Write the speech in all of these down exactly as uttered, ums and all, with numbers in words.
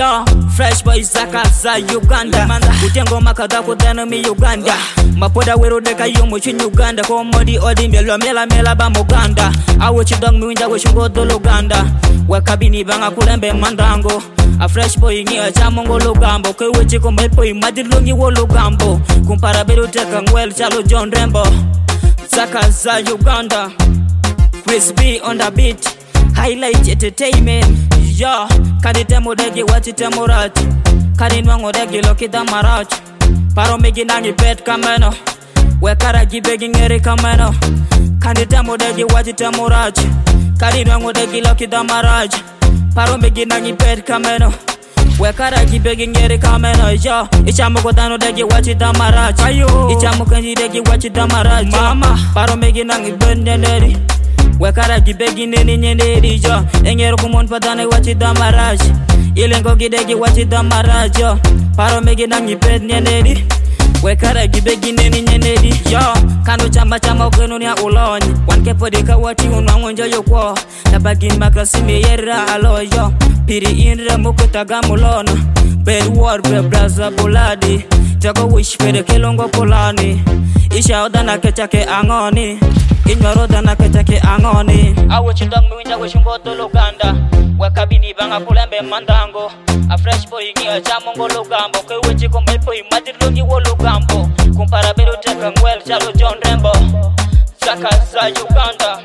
Yo, fresh boys zaka za Uganda Kutengo makada kudana mi Uganda Mapoda wero deka yomo chini Uganda Komodi odi melo mela mela ba Muganda Awo chidong mwinja we shungo dolo Uganda Wakabini banga kulembe mandango A fresh boy ngi a chamongo lugambo Kwe wechi kumepo imadilungi wo lugambo Kumpara beru teka ngwel chalo John Rembo Zaka za Uganda Chris B on the beat Highlight entertainment Yo, kadi temo degi wachi temo rachi Kadi nwango degi loki da marachi Paro megi nangi pet kameno Wekara gibegi ngeri kameno Kadi temo degi wachi temo rachi Kadi nwango degi loki da marachi Paro megi nangi pet kameno Wekara gibegi ngeri kameno Yo, ichamu kodano degi wachi da marachi Ichamu kanji degi wachi da marachi Mama, paro megi nangi bende neri Wekara gibegi neni nyeneri jo Engero kumon padane wachi damaraj Ilengo gidegi wachi damaraj yo Paro megi nangi pet nyeneri Wekara gibegi neni nyeneri yo Kano chamba chamba ukenu ya ulonyi Wanke podika wati unwangonjo yukwo Tabagin makrasi meyera alo yo Piri inre mukutaga mulona Bed war be braza buladi Tego wish pede kelongo kulani Isha odana kechake angoni Inyoro dana kechake angoni Awo chindong mwinja we shungo dolo Uganda Wakabini banga kulembe mandango A fresh boy ngi a chamongo lugambo Kwe wechi kumepo imadilungi wo lugambo Kumpara beru teka ngwel chalo John Rembo Zaka za Uganda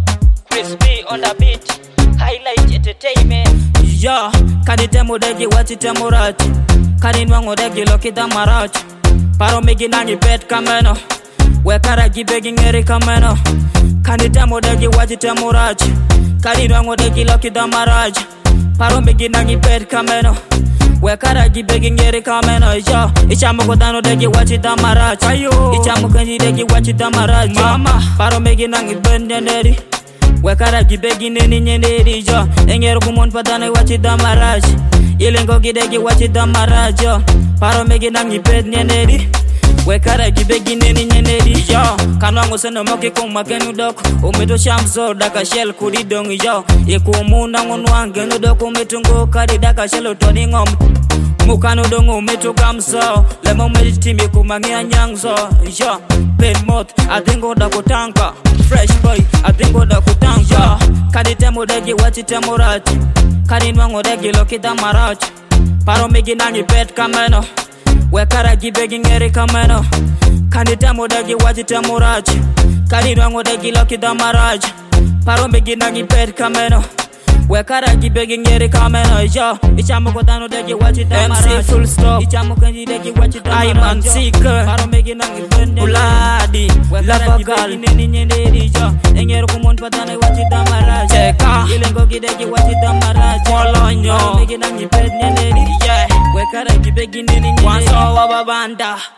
Chris B on the beat Highlight entertainment Yo, kadi temo degi wachi temo rachi Kadi nwango degi loki da marachi Paro megi nangi pet kameno Wekara gibegi ngeri kameno Kani temo degi wachi temo rachi Kadi nwango degi loki da marachi Paro megi nangi pet kameno Wekara gibegi ngeri kameno Yo, ichamu kodano degi wachi da marachi Ichamu kanji degi wachi da marachi Mama, paro megi nangi bende neri Wekara gibegi neni nyeneri yo Engero kumon padane wachi da marachi Ilengo gidegi wachi da marachi yo Paro megi nangi pet nyeneri Wekara gibegi neni nyeneri yo Kanwango seno moki kuma genu doko Umeto shamzo daka shell kudi dongi yo Yeku umunda ngonwa genu doko Umetungo kadi daka shell utoni ngom Mukano dongo umeto kamso Lema umetimi kumangia nyangzo yo Pen mot adingo dako tanka Fresh boy adingo dako tanka yo Kadi temo degi wachi temo rachi Kadi nwango degi loki da marachi Paro megi nangi pet kameno Wekara gibegi ngeri kameno Kani temo degi wachi temo rachi Kadi nwango degi loki da marachi Paro megi nangi pet kameno Wekara gibegi ngeri kameno yo Ichamu kodano degi wachi da marachi M C full stop Ichamu kanji degi wachi da marachi Ayman Seeker Paro megi nangi bende Uladi Lava girl Neni nyeneri yo Engero kumon padane wachi da marachi Cheka Ilengo gidegi wachi da marachi Polonyo Paro megi nangi pet nyeneri Yeah Wekara gibegi neni nyeneri Wanso wababanda